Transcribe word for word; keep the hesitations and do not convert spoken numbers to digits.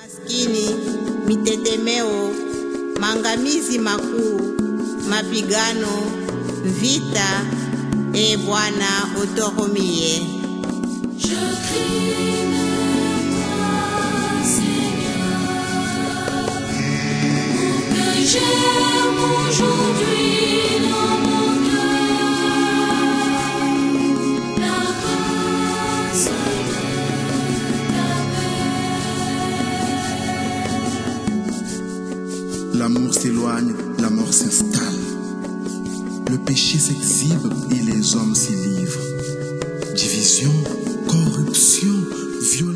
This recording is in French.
Maskini, mitetemeo, mangamizi makuu, mapigano, vita, e Bwana utuhurumie. Je crie, toi, Seigneur, pour que j'aime aujourd'hui dans mon cœur la grâce de ta paix. L'amour s'éloigne, la mort s'installe. Le péché s'exhibe et les hommes s'y livrent. Division, corruption, violence.